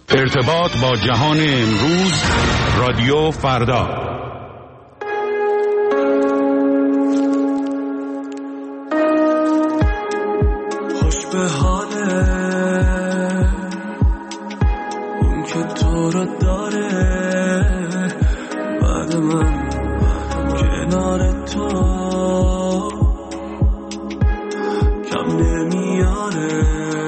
ارتباط با جهان امروز، رادیو فردا. خوش به حاله اون که تو رو داره، بعد من کنار تو کم نمیاره.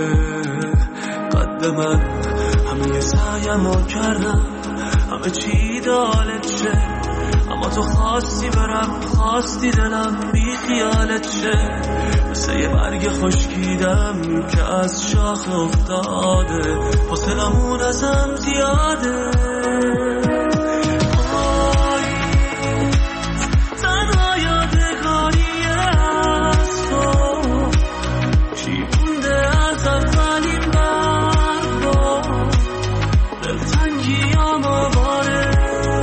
قد من همه سعیمو کردم، همه چی دالت شه، اما تو خواستی برم، خواستی دلم بی خیالت شه. مثل یه برگ خشکیدم که از شاخ افتاده، حوصلمون ازم زیاده. تنها یادگاری از تو چی مونده از اولین برگا، دلتنگی آماره.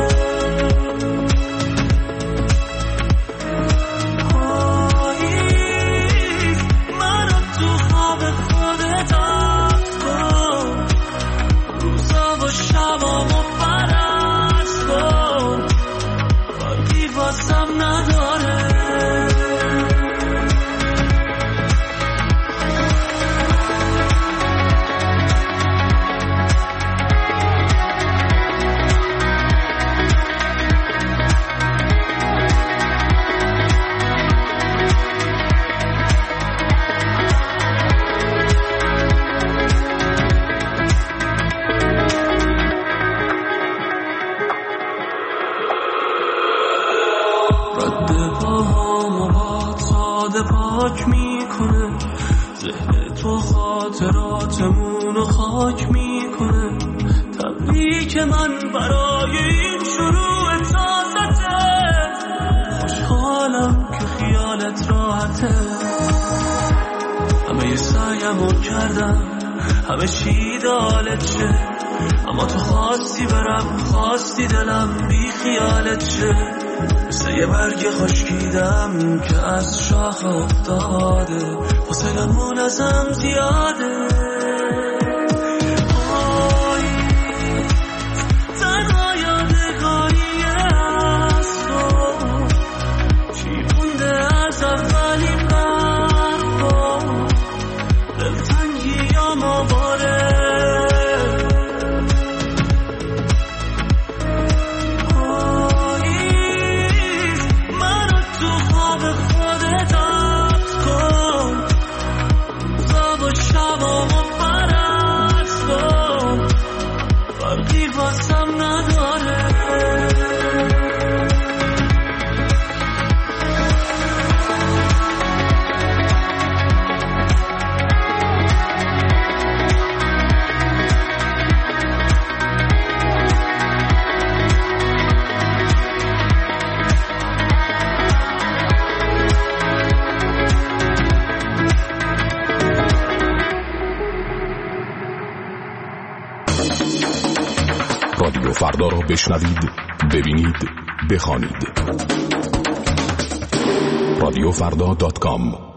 پاک میکنه ذهن تو، خاطراتمونو خاک میکنه. تبریک من برای این شروع تازته، خوشحالم که خیالت راحته. همه سعیمو کردم، همه چی دالت شه، اما تو خواستی برم، خواستی دلم بی خیالت شه. مثل یه برگ خشکیدم که از شاخ افتاده، حوصلمون ازم زیاده. تنها یادگاری از تو چی مونده از اولین برگا، دلتنگی آماره. رادیو فردا را بشنوید، ببینید، بخوانید. radiofrda.com.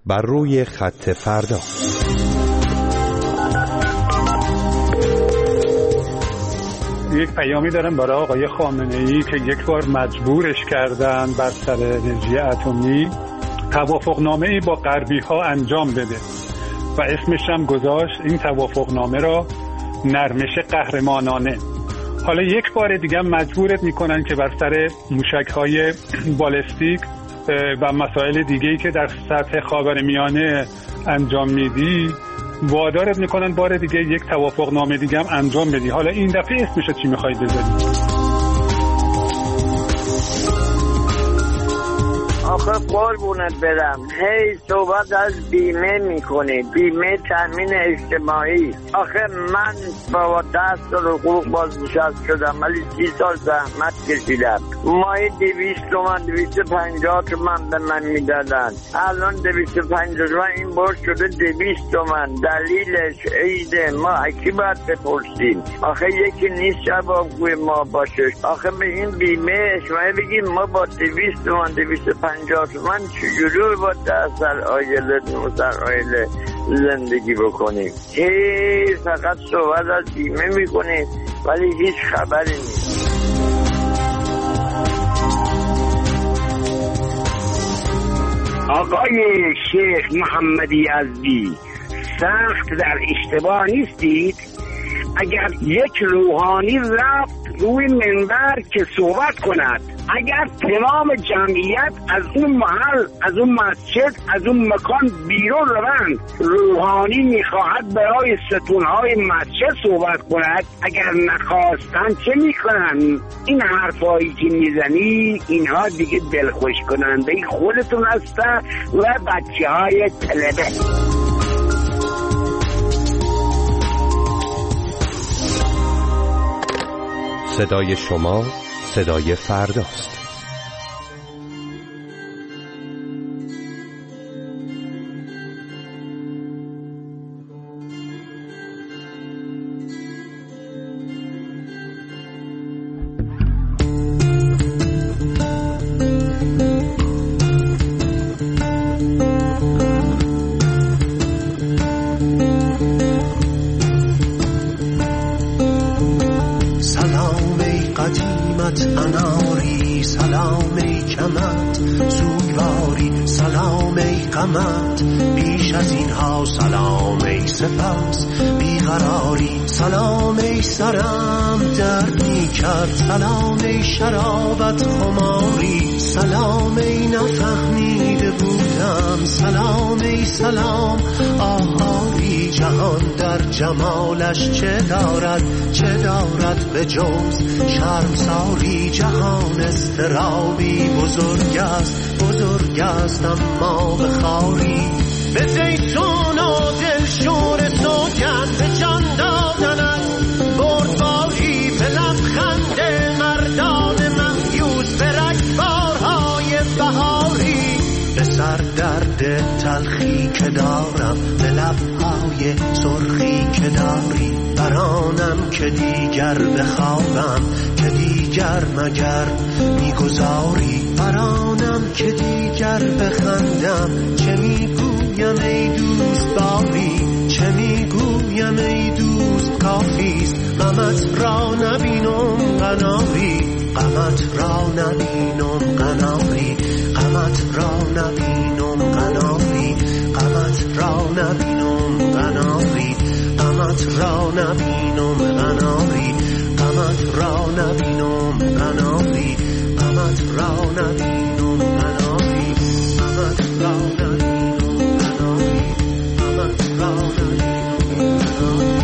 بر روی خط فردا. یک پیامی دارم برای آقای خامنه‌ای که یک بار مجبورش کردن بر سر انرژی اتمی توافقنامه‌ای با غربی‌ها انجام بده و اسمش هم گذاشت این توافقنامه را نرمش قهرمانانه. حالا یک بار دیگه مجبورت میکنن که بر سر موشک‌های بالستیک و مسائل دیگه‌ای که در سطح خاورمیانه انجام میدی وادارت میکنن بار دیگه یک توافقنامه دیگه هم انجام بدی. حالا این دفعه اسمش چی میخوای بذاری؟ آخه قربونت برم هی صحبت از بیمه میکنی، بیمه تامین اجتماعی. آخه من با 10 سال حقوق بازنشسته شدم ولی 30 سال زحمت کشیدم. ماهی 200 تومن 250 تومن به من میدادن، الان 250 تومن این برش شده 200 تومن. دلیلش عیده ما اکی باید بپرسیم؟ آخه یکی نیست جوابگوی ما باشه. آخه به این بیمه اجتماعی بگیم ما با 200 تومن 250 من چجوری با 10 سال آیله 9 سال آیله زندگی بکنیم؟ فقط صحبت از بیمه میکنیم ولی هیچ خبری نیست. آقای شیخ محمدی یزدی سخت در اشتباه نیستید؟ اگر یک روحانی رفت روی منبر که صحبت کند، اگر تمام جمعیت از اون محل، از اون مسجد، از اون مکان بیرون روند، روحانی میخواهد برای ستونهای مسجد صحبت کند، اگر نخواستن چه میکنن؟ این حرفایی که میزنی اینها دیگه دلخوش کننده خودتون هسته و بچه های طلبه. صدای شما صدای فرداست. اناری سلام ای کمت سوگواری سلام ای قمت بیش از اینها سلام ای سپس بیقراری سلام ای سرم درد می کرد سلام ای شرابت خماری سلام ای نفهمیده بودم سلام ای سلام آهاری جهان در جمالش چه دارد به جز شرمساری جهان استرابی بزرگ است اما بخاری به زیتون و دلشور سوگند به جان دادنت بردباری به لبخند مردان مهیوز به رگبارهای بهاری به سر درد تلخی که دارم به لبهای سرخی که داری برانم که دیگر بخوابم که دیگر مگر میگذاری برانم که دیگر بخندم چه میگویم ای دوست باری چه میگویم ای دوست کافیست غمت را نبینم قناری غمت را نبینم قناری غمت را نبینم قناری غمت را نبینم قناری غمت را نبینم قناری غمت را نبینم قناری غمت را نبینم قناری غمت را نبینم قناری غمت را نبینم قناری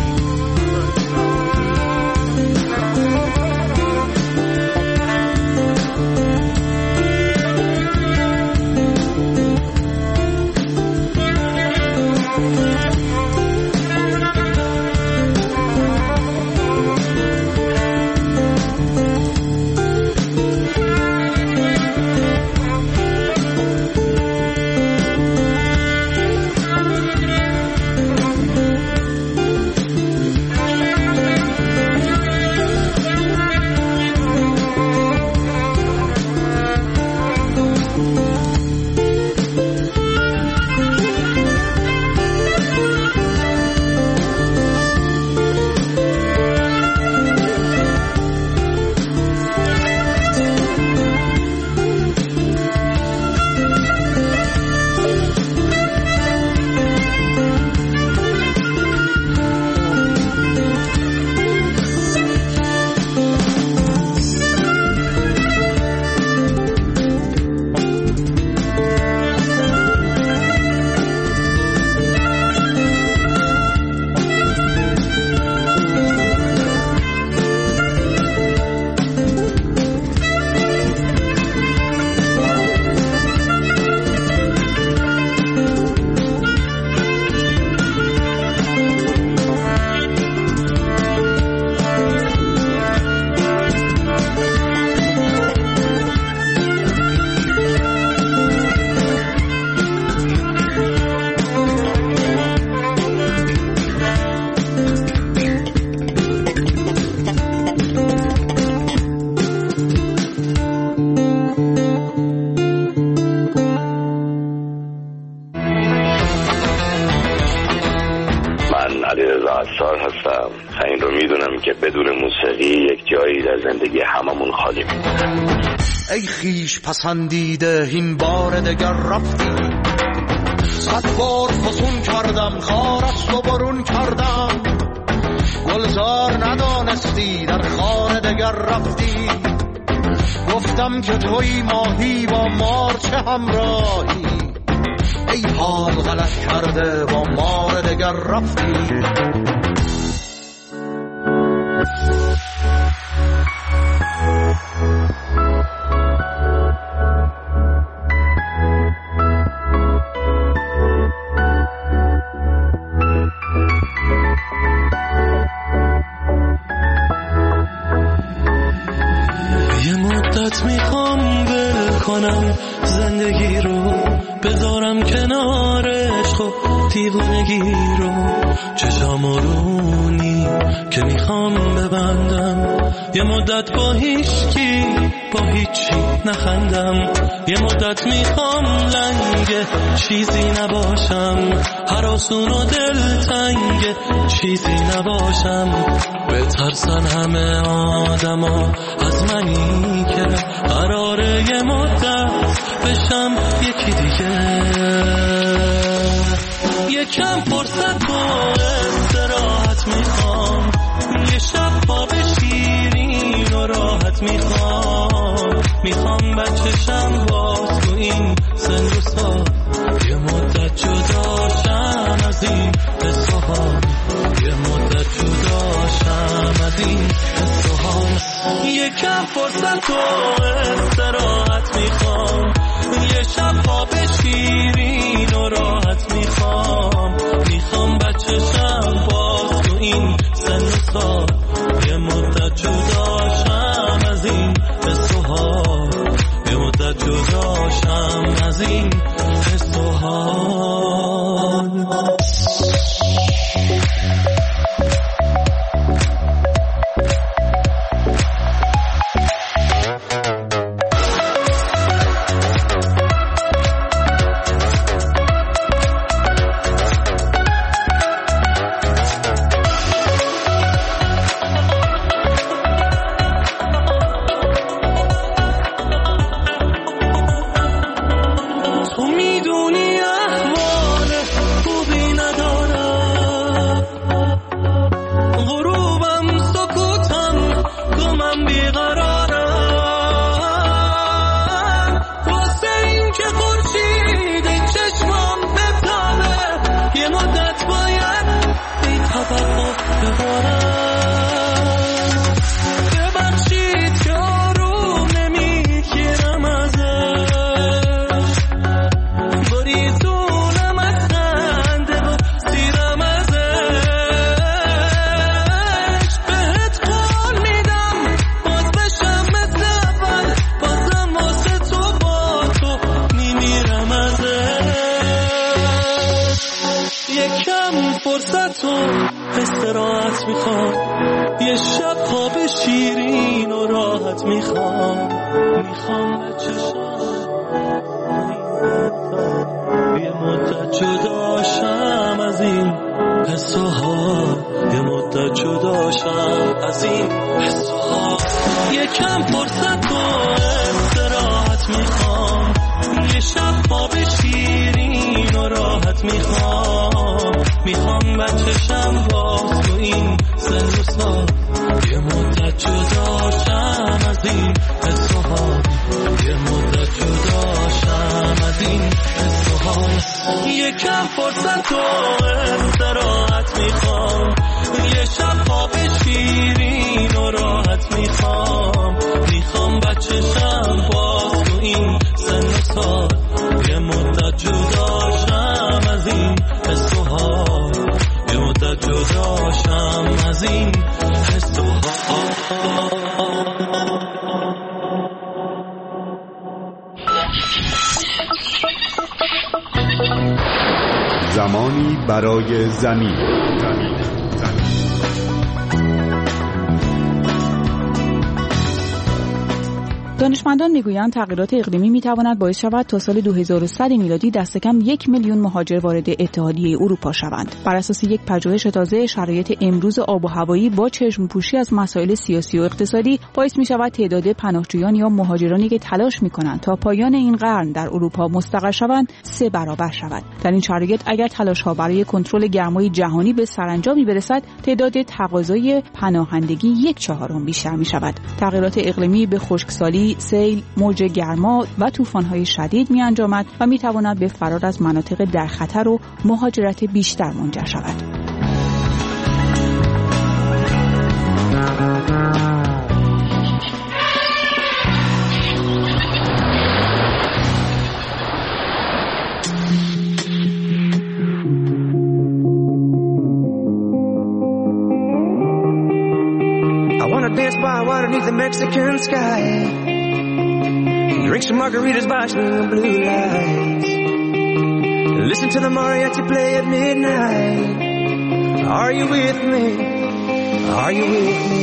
میدونیم که بدون موسیقی یک جایی در زندگی هممون خالی میمونه. ای خیش پسندیده این بار دگر رفتی، صد بار فسون کردم خارست و برون کردم، گلزار ندانستی در خار دگر رفتی، گفتم که توی ماهی با مار چه همراهی، ای حال غلط کرده با مار دگر رفتی. میخوام ول کنم زندگی رو، بذارم کنار عشق و دیوانگی رو، چشام رونی که میخوام ببندم، یه مدت با هیچکی با هیچی نخندم، یه مدت میخوام لنگ چیزی نباشم، هراسون و دلتنگ چیزی نباشم، بترسن همه آدما از منی که قراره یه مدت بشم یکی دیگه، یکم فرصت و استراحت میخوام، یه شب خواب شیرین و راحت میخوام بچه‌شم باز تو این سن و سال، یه مدت جداشم از این قصه ها، یه مدت جداشم از این قصه ها، یکم فرصت و استراحت میخوام، یه شب خواب شیرین و راحت میخوام بچه‌شم باز تو این سن و سال، یه مدت جداشم از این قصه ها، یه مدت جداشم از این قصه ها. زمانی برای زمین. دانشمندان میگویند تغییرات اقلیمی میتواند باعث شود تا سال 2100 میلادی دست کم 1 میلیون مهاجر وارد اتحادیه اروپا شوند. بر اساس یک پژوهش تازه، شرایط امروز آب و هوایی با چشم‌پوشی از مسائل سیاسی و اقتصادی باعث میشود تعداد پناهجویان یا مهاجرانی که تلاش میکنند تا پایان این قرن در اروپا مستقر شوند 3 برابر شود. در این شرایط اگر تلاش‌ها برای کنترل گرمای جهانی به سرانجامی برسد، تعداد تقاضای پناهندگی 1/4 بیشتر میشود. تغییرات اقلیمی به خشکسالی، سیل، موج گرما و طوفان‌های شدید می‌انجامد و می‌تواند به فرار از مناطق در خطر و مهاجرت بیشتر منجر شود. I wanna dance by water beneath the Mexican sky. Drink some margaritas by swinging blue lights. Listen to the mariachi play at midnight. Are you with me? Are you with me?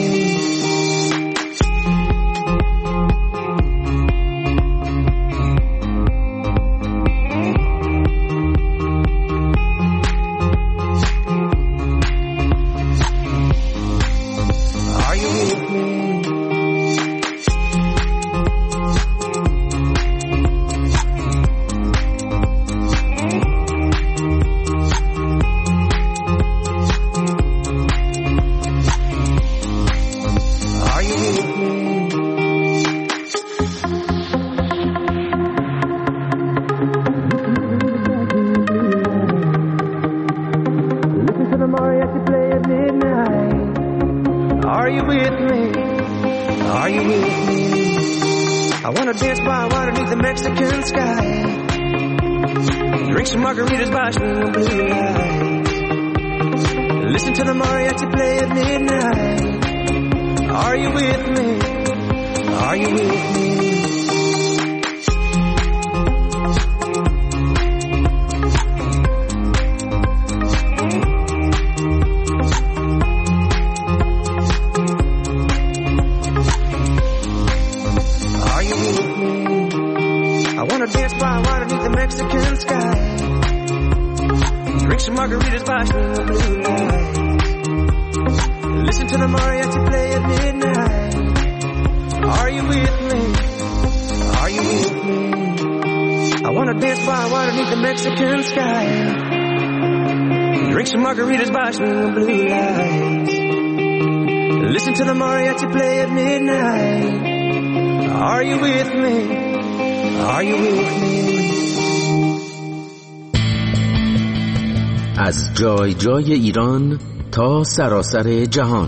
از جای جای ایران تا سراسر جهان،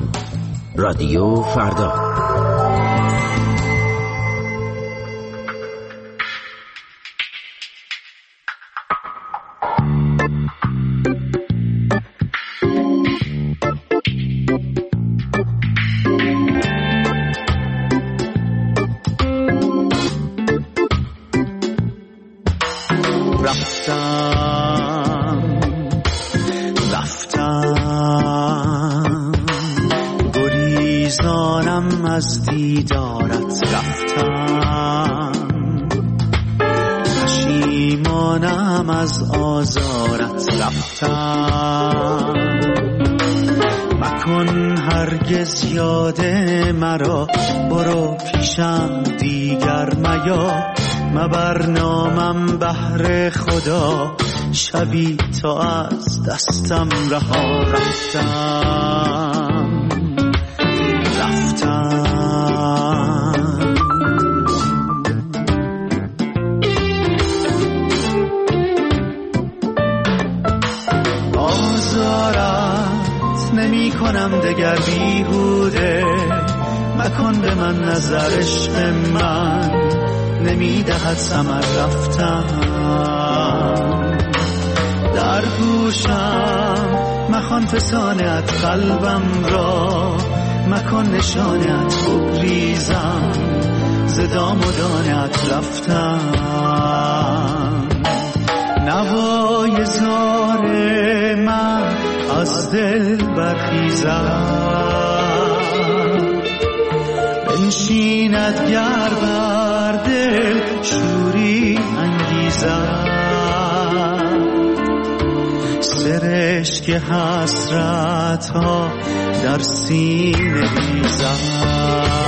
رادیو فردا. از دیدارت رفتم، پشیمانم از آزارت رفتم. مکن هرگز یاد مرا، برو پیشم دیگر میا. مبر نامم بهر خدا، شبی تا از دستم رها رفتم. نمی کنم دگر بیهوده، مکن به من نظر عشق من، نمی دهد ثمر رفتم. در گوشم مخوان فسانت قلبم را، مکن نشانت بگریزم، ز دام و دانت رفتم. نوای زار من از دل برخیزد، بنشیند گربه بر دل شوری انگیزد، سرشک حسرت ها در سینه ریزد.